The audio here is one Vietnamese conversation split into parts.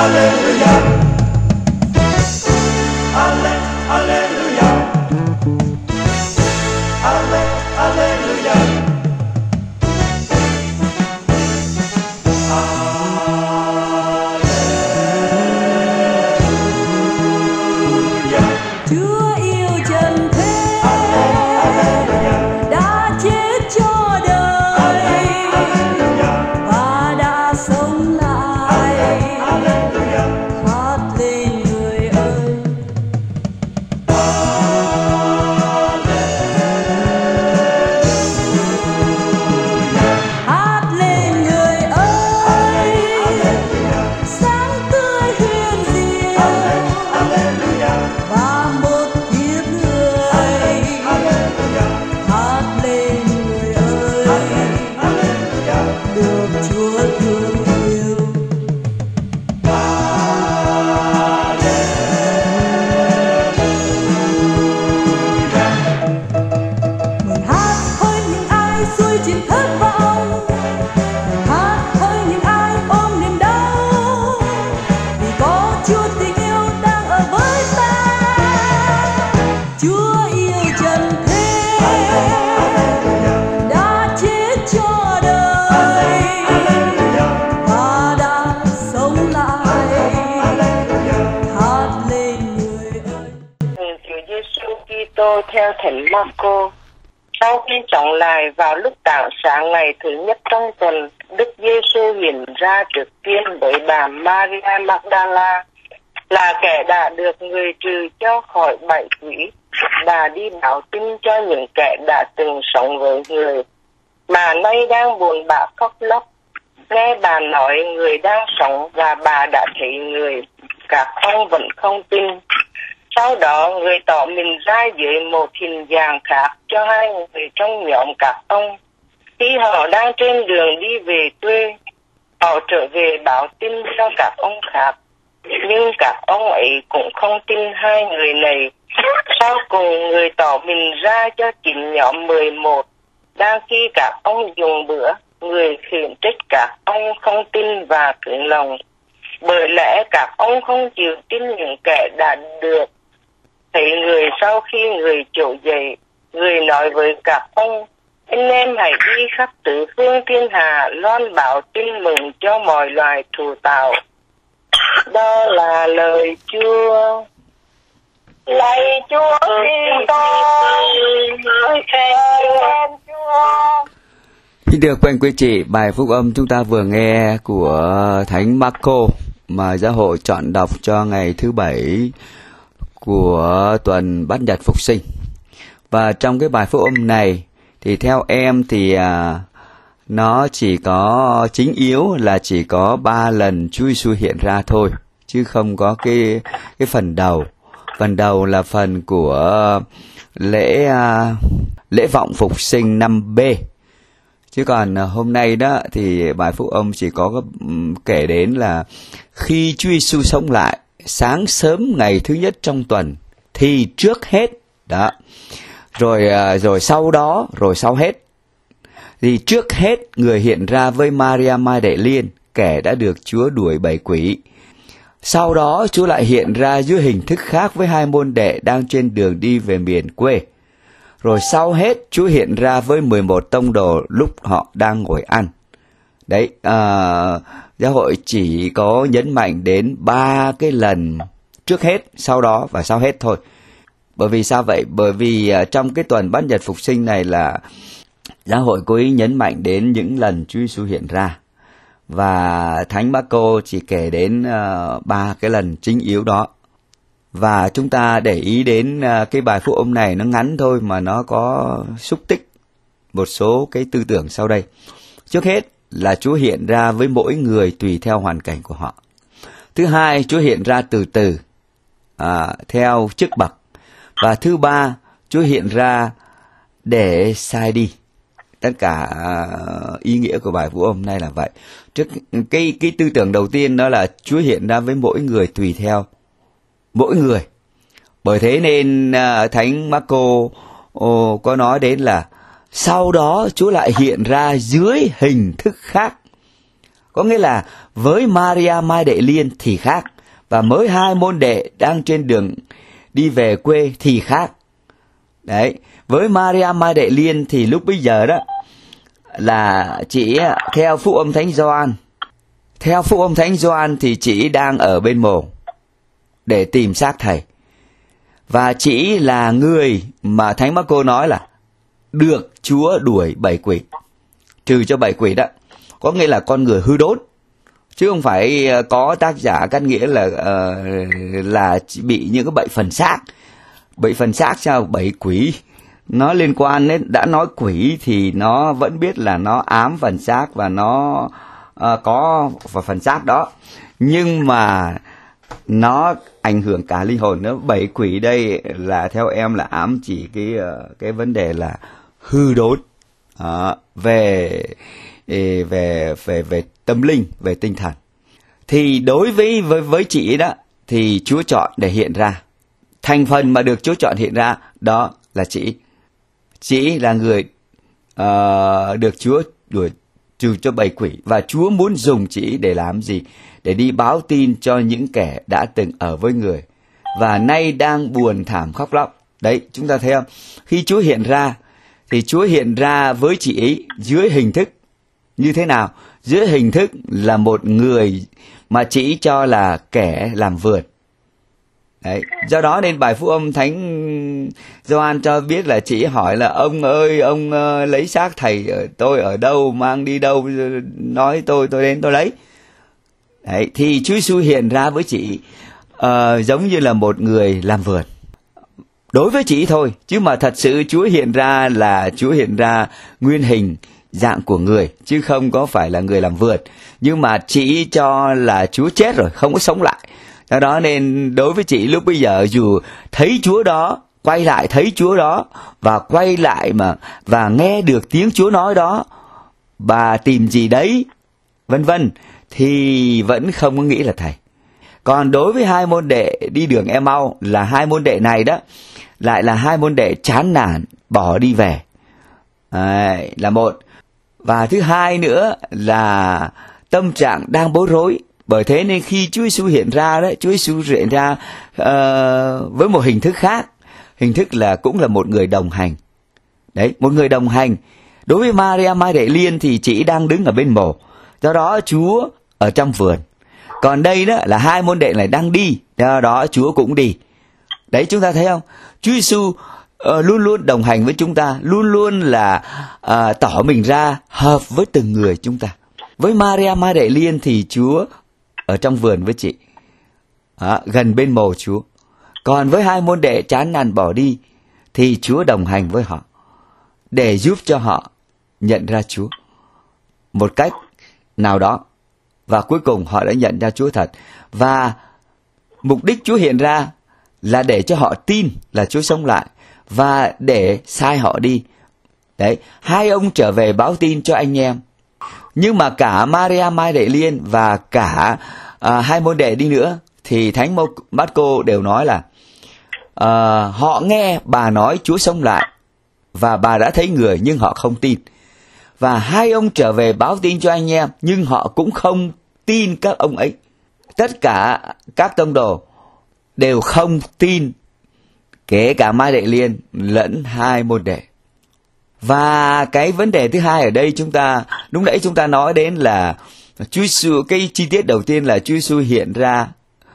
Theo Thánh Marco, sau khi chống lại vào lúc tảng sáng ngày thứ nhất trong tuần, Đức Giêsu hiện ra trước tiên với bà Maria Magdala, là kẻ đã được người trừ cho khỏi bệnh quỷ. Bà đi báo tin cho những kẻ đã từng sống với người mà nay đang buồn bã khóc lóc. Nghe bà nói người đang sống và bà đã thấy người, các ông vẫn không tin. Sau đó người tỏ mình ra dưới một hình dạng khác cho hai người trong nhóm các ông. Khi họ đang trên đường đi về quê, họ trở về báo tin cho các ông khác. Nhưng các ông ấy cũng không tin hai người này. Sau cùng người tỏ mình ra cho chính nhóm 11. Đang khi các ông dùng bữa, người khiển trách các ông không tin và cứng lòng. Bởi lẽ các ông không chịu tin những kẻ đã được thấy người. Sau khi người trỗi dậy, người nói với các ông: anh em hãy đi khắp tứ phương thiên hạ, loan báo tin mừng cho mọi loài thù tạo. Đó là lời Chúa. Lạy Chúa Kitô, hỡi khen Chúa. Xin được quý anh quý chị, bài phúc âm chúng ta vừa nghe của Thánh Marco mà giáo hội chọn đọc cho ngày thứ Bảy của tuần Bát Nhật Phục Sinh. Và trong cái bài phúc âm này thì theo em thì nó chỉ có chính yếu là chỉ có 3 lần Chúa Giêsu hiện ra thôi, chứ không có cái phần đầu. Phần đầu là phần của lễ vọng phục sinh 5B. Chứ còn hôm nay đó thì bài phúc âm chỉ có kể đến là khi Chúa Giêsu sống lại sáng sớm ngày thứ nhất trong tuần thì trước hết đó, rồi sau đó, rồi sau hết. Thì trước hết người hiện ra với Maria Magdalene, kẻ đã được Chúa đuổi bảy quỷ. Sau đó Chúa lại hiện ra dưới hình thức khác với 2 môn đệ đang trên đường đi về miền quê. Rồi sau hết Chúa hiện ra với 11 tông đồ lúc họ đang ngồi ăn. Đấy, giáo hội chỉ có nhấn mạnh đến 3 cái lần trước hết, sau đó và sau hết thôi. Bởi vì sao vậy? Bởi vì trong cái tuần Bát Nhật Phục Sinh này là giáo hội cố ý nhấn mạnh đến những lần Chúa Giêsu hiện ra. Và Thánh Marco chỉ kể đến 3 cái lần chính yếu đó. Và chúng ta để ý đến cái bài phúc âm này nó ngắn thôi mà nó có xúc tích một số cái tư tưởng sau đây. Trước hết là Chúa hiện ra với mỗi người tùy theo hoàn cảnh của họ. Thứ hai, Chúa hiện ra từ từ theo chức bậc. Và thứ ba, Chúa hiện ra để sai đi. Tất cả ý nghĩa của bài phúc âm này là vậy. Trước cái tư tưởng đầu tiên đó là Chúa hiện ra với mỗi người tùy theo mỗi người. Bởi thế nên Thánh Marco có nói đến là sau đó Chúa lại hiện ra dưới hình thức khác Có nghĩa là với Maria Mai Đệ Liên thì khác, và mới hai môn đệ đang trên đường đi về quê thì khác. Đấy, với Maria Mai Đệ Liên thì lúc bấy giờ đó là chị theo phúc âm Thánh Gioan. Theo phúc âm Thánh Gioan thì chị đang ở bên mồ để tìm xác thầy. Và chị là người mà Thánh Marco nói là được Chúa đuổi 7 quỷ, trừ cho 7 quỷ đó. Có nghĩa là con người hư đốn, chứ không phải có tác giả cắt nghĩa là bị những cái bệnh phần xác. Bệnh phần xác sao? 7 quỷ nó liên quan đến, đã nói quỷ thì nó vẫn biết là nó ám phần xác và nó có phần xác đó, nhưng mà nó ảnh hưởng cả linh hồn nữa. 7 quỷ đây là theo em là ám chỉ cái vấn đề là hư đốn về tâm linh, về tinh thần. Thì đối với chị đó thì Chúa chọn để hiện ra. Thành phần mà được Chúa chọn hiện ra đó là chị. Chị là người được Chúa đuổi trừ cho 7 quỷ, và Chúa muốn dùng chị để làm gì? Để đi báo tin cho những kẻ đã từng ở với người và nay đang buồn thảm khóc lóc. Đấy, chúng ta thấy không? Khi Chúa hiện ra thì Chúa hiện ra với chị ấy dưới hình thức như thế nào? Dưới hình thức là một người mà chị cho là kẻ làm vườn. Đấy, do đó nên bài phúc âm Thánh Gioan cho biết là chị hỏi là ông ơi, ông lấy xác thầy tôi ở đâu, mang đi đâu, nói tôi đến tôi lấy. Đấy, thì Chúa Giêsu hiện ra với chị giống như là một người làm vườn. Đối với chị thôi, chứ mà thật sự Chúa hiện ra là Chúa hiện ra nguyên hình dạng của người, chứ không có phải là người làm vườn. Nhưng mà chị cho là Chúa chết rồi, không có sống lại. Do đó nên đối với chị lúc bây giờ dù thấy Chúa đó, quay lại thấy Chúa đó, và quay lại và nghe được tiếng Chúa nói đó, bà tìm gì đấy, vân vân, thì vẫn không có nghĩ là thầy. Còn đối với hai môn đệ đi đường Emau là hai môn đệ này đó, lại là hai môn đệ chán nản bỏ đi về. Đấy, là một. Và thứ hai nữa là tâm trạng đang bối rối. Bởi thế nên khi Chúa Giêsu hiện ra đó, Chúa Giêsu hiện ra với một hình thức khác. Hình thức là cũng là một người đồng hành. Đấy, một người đồng hành. Đối với Maria Mai Đệ Liên thì chị đang đứng ở bên mồ. Do đó Chúa ở trong vườn. Còn đây đó là hai môn đệ này đang đi, do đó Chúa cũng đi. Đấy, chúng ta thấy không? Chúa Giêsu luôn luôn đồng hành với chúng ta, luôn luôn là tỏ mình ra hợp với từng người chúng ta. Với Maria Mai Đệ Liên thì Chúa ở trong vườn với chị, gần bên mồ Chúa. Còn với hai môn đệ chán nản bỏ đi thì Chúa đồng hành với họ để giúp cho họ nhận ra Chúa một cách nào đó. Và cuối cùng họ đã nhận ra Chúa thật. Và mục đích Chúa hiện ra là để cho họ tin là Chúa sống lại và để sai họ đi. Đấy, hai ông trở về báo tin cho anh em. Nhưng mà cả Maria Mai Đệ Liên và cả hai môn đệ đi nữa thì Thánh Marco đều nói là họ nghe bà nói Chúa sống lại và bà đã thấy người, nhưng họ không tin. Và hai ông trở về báo tin cho anh em, nhưng họ cũng không tin các ông ấy. Tất cả các tông đồ đều không tin, kể cả Mai Đệ Liên lẫn hai môn đệ. Và cái vấn đề thứ hai ở đây lúc nãy chúng ta nói đến là Chúa Giêsu, cái chi tiết đầu tiên là Chúa Giêsu hiện ra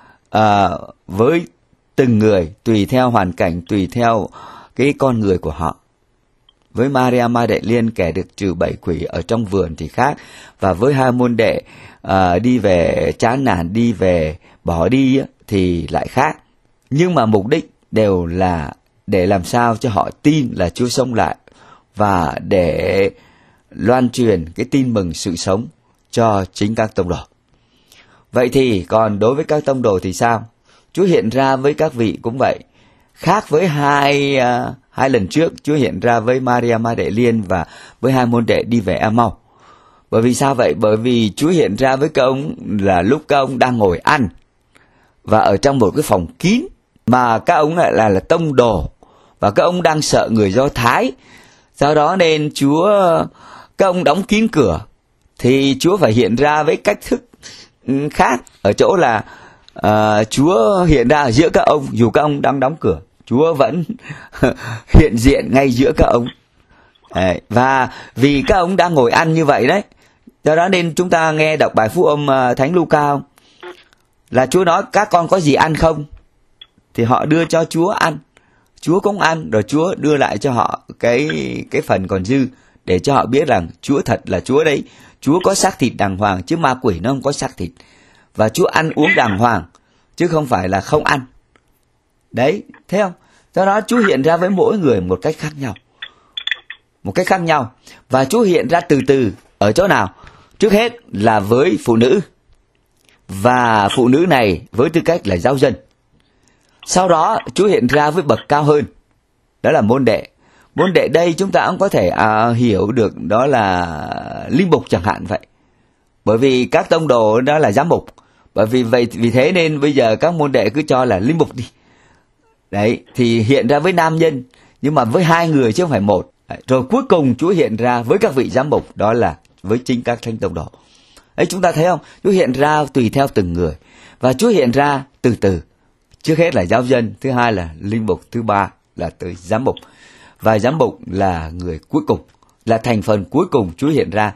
với từng người tùy theo hoàn cảnh, tùy theo cái con người của họ. Với Maria Mai Đệ Liên, kẻ được trừ 7 quỷ ở trong vườn thì khác, và với hai môn đệ đi về chán nản, đi về bỏ đi thì lại khác. Nhưng mà mục đích đều là để làm sao cho họ tin là Chúa sống lại và để loan truyền cái tin mừng sự sống cho chính các tông đồ. Vậy thì còn đối với các tông đồ thì sao? Chúa hiện ra với các vị cũng vậy. Khác với hai lần trước, Chúa hiện ra với Maria Mai Đệ Liên và với hai môn đệ đi về Emau. Bởi vì sao vậy? Bởi vì Chúa hiện ra với các ông là lúc các ông đang ngồi ăn và ở trong một cái phòng kín, mà các ông lại là tông đồ và các ông đang sợ người Do Thái. Do đó nên các ông đóng kín cửa thì Chúa phải hiện ra với cách thức khác, ở chỗ là Chúa hiện ra ở giữa các ông, dù các ông đang đóng cửa, Chúa vẫn hiện diện ngay giữa các ông. Và vì các ông đang ngồi ăn như vậy đấy, do đó nên chúng ta nghe đọc bài phúc âm Thánh Luca không? Là Chúa nói các con có gì ăn không? Thì họ đưa cho Chúa ăn. Chúa cũng ăn, rồi Chúa đưa lại cho họ cái phần còn dư, để cho họ biết rằng Chúa thật là Chúa đấy. Chúa có xác thịt đàng hoàng, chứ ma quỷ nó không có xác thịt. Và Chúa ăn uống đàng hoàng, chứ không phải là không ăn. Đấy, thấy không? Do đó Chúa hiện ra với mỗi người một cách khác nhau. Một cách khác nhau. Và Chúa hiện ra từ từ ở chỗ nào? Trước hết là với phụ nữ. Và phụ nữ này với tư cách là giáo dân. Sau đó Chúa hiện ra với bậc cao hơn, đó là môn đệ. Môn đệ đây chúng ta cũng có thể hiểu được đó là linh mục chẳng hạn vậy. Bởi vì các tông đồ đó là giám mục. Bởi vì thế nên bây giờ các môn đệ cứ cho là linh mục đi. Đấy, thì hiện ra với nam nhân, nhưng mà với hai người chứ không phải một. Đấy, rồi cuối cùng Chúa hiện ra với các vị giám mục, đó là với chính các thánh tông đồ. Đấy, chúng ta thấy không? Chúa hiện ra tùy theo từng người. Và Chúa hiện ra từ từ. Trước hết là giáo dân, thứ hai là linh mục, thứ ba là tới giám mục. Và giám mục là người cuối cùng, là thành phần cuối cùng Chúa hiện ra,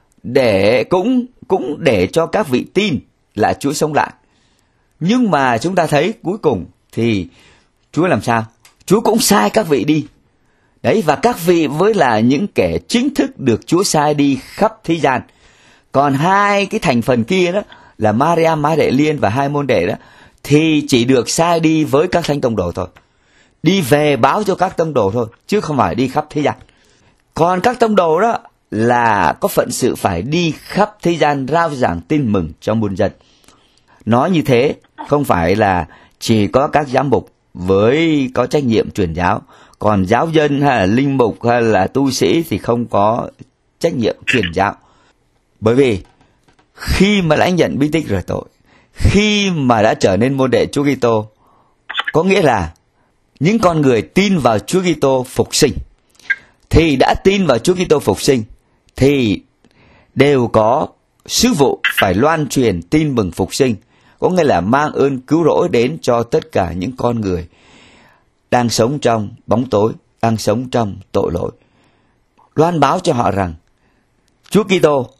để cũng để cho các vị tin là Chúa sống lại. Nhưng mà chúng ta thấy cuối cùng thì Chúa làm sao? Chúa cũng sai các vị đi. Đấy, và các vị với là những kẻ chính thức được Chúa sai đi khắp thế gian. Còn hai cái thành phần kia đó là Maria, Má Đệ Liên và hai môn đệ đó, thì chỉ được sai đi với các thánh tông đồ thôi. Đi về báo cho các tông đồ thôi, chứ không phải đi khắp thế gian. Còn các tông đồ đó là có phận sự phải đi khắp thế gian rao giảng tin mừng cho muôn dân. Nói như thế không phải là chỉ có các giám mục với có trách nhiệm truyền giáo, còn giáo dân hay là linh mục hay là tu sĩ thì không có trách nhiệm truyền giáo. Bởi vì khi mà lãnh nhận bí tích rửa tội, khi mà đã trở nên môn đệ Chúa Kitô, có nghĩa là những con người tin vào Chúa Kitô phục sinh, thì đã tin vào Chúa Kitô phục sinh thì đều có sứ vụ phải loan truyền tin mừng phục sinh, có nghĩa là mang ơn cứu rỗi đến cho tất cả những con người đang sống trong bóng tối, đang sống trong tội lỗi. Loan báo cho họ rằng Chúa Kitô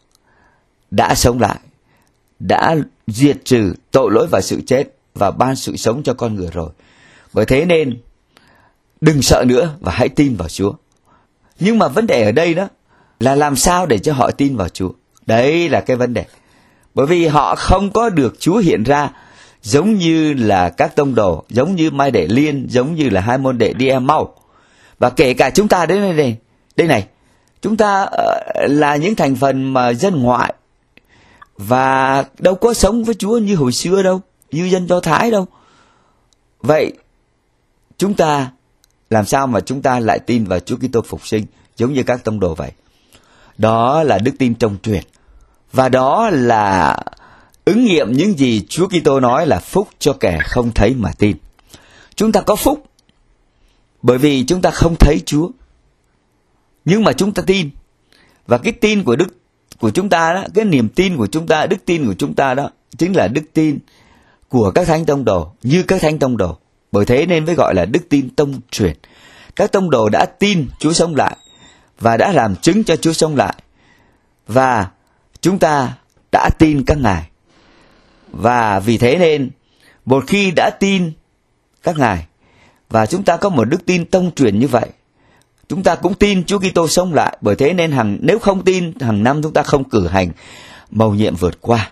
đã sống lại, đã diệt trừ tội lỗi và sự chết và ban sự sống cho con người rồi. Bởi thế nên đừng sợ nữa và hãy tin vào Chúa. Nhưng mà vấn đề ở đây đó là làm sao để cho họ tin vào Chúa. Đấy là cái vấn đề. Bởi vì họ không có được Chúa hiện ra giống như là các tông đồ, giống như Mai Đệ Liên, giống như là hai môn đệ đi Emau. Và kể cả chúng ta đây này, chúng ta là những thành phần mà dân ngoại và đâu có sống với Chúa như hồi xưa đâu, như dân Do Thái đâu. Vậy chúng ta làm sao mà chúng ta lại tin vào Chúa Kitô phục sinh giống như các tông đồ vậy? Đó là đức tin trong truyền. Và đó là ứng nghiệm những gì Chúa Kitô nói là phúc cho kẻ không thấy mà tin. Chúng ta có phúc bởi vì chúng ta không thấy Chúa, nhưng mà chúng ta tin. Và cái tin của chúng ta đó, cái niềm tin của chúng ta, đức tin của chúng ta đó chính là đức tin của các thánh tông đồ, như các thánh tông đồ. Bởi thế nên mới gọi là đức tin tông truyền. Các tông đồ đã tin Chúa sống lại và đã làm chứng cho Chúa sống lại. Và chúng ta đã tin các ngài. Và vì thế nên một khi đã tin các ngài và chúng ta có một đức tin tông truyền như vậy, chúng ta cũng tin Chúa Kitô sống lại. Bởi thế nên nếu không tin, hàng năm chúng ta không cử hành mầu nhiệm vượt qua.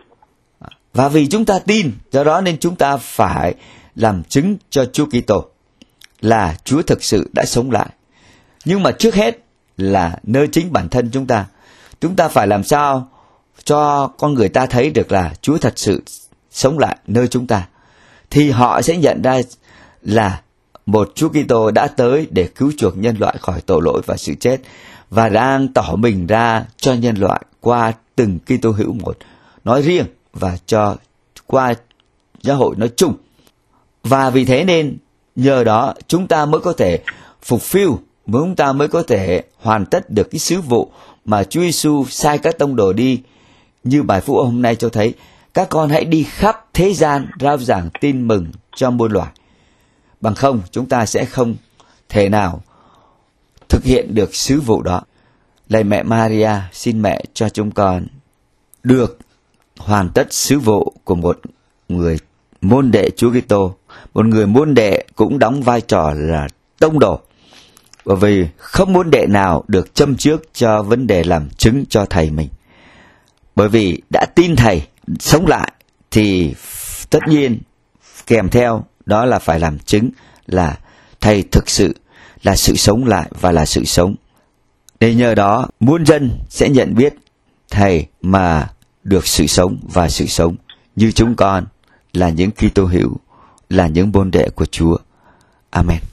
Và vì chúng ta tin, do đó nên chúng ta phải làm chứng cho Chúa Kitô là Chúa thực sự đã sống lại. Nhưng mà trước hết là nơi chính bản thân chúng ta phải làm sao cho con người ta thấy được là Chúa thật sự sống lại nơi chúng ta, thì họ sẽ nhận ra là một Chúa Kitô đã tới để cứu chuộc nhân loại khỏi tội lỗi và sự chết, và đang tỏ mình ra cho nhân loại qua từng Kitô hữu một nói riêng và qua giáo hội nói chung. Và vì thế nên nhờ đó chúng ta mới có thể fulfill, chúng ta mới có thể hoàn tất được cái sứ vụ mà Chúa Giêsu sai các tông đồ đi, như bài phúc âm hôm nay cho thấy, các con hãy đi khắp thế gian rao giảng tin mừng cho muôn loài. Bằng không, chúng ta sẽ không thể nào thực hiện được sứ vụ đó. Lạy mẹ Maria, xin mẹ cho chúng con được hoàn tất sứ vụ của một người môn đệ Chúa Kitô. Một người môn đệ cũng đóng vai trò là tông đồ. Bởi vì không môn đệ nào được châm trước cho vấn đề làm chứng cho thầy mình. Bởi vì đã tin thầy sống lại thì tất nhiên kèm theo đó là phải làm chứng là thầy thực sự là sự sống lại và là sự sống. Để nhờ đó muôn dân sẽ nhận biết thầy mà được sự sống và sự sống như chúng con là những Kitô hữu, là những môn đệ của Chúa. Amen.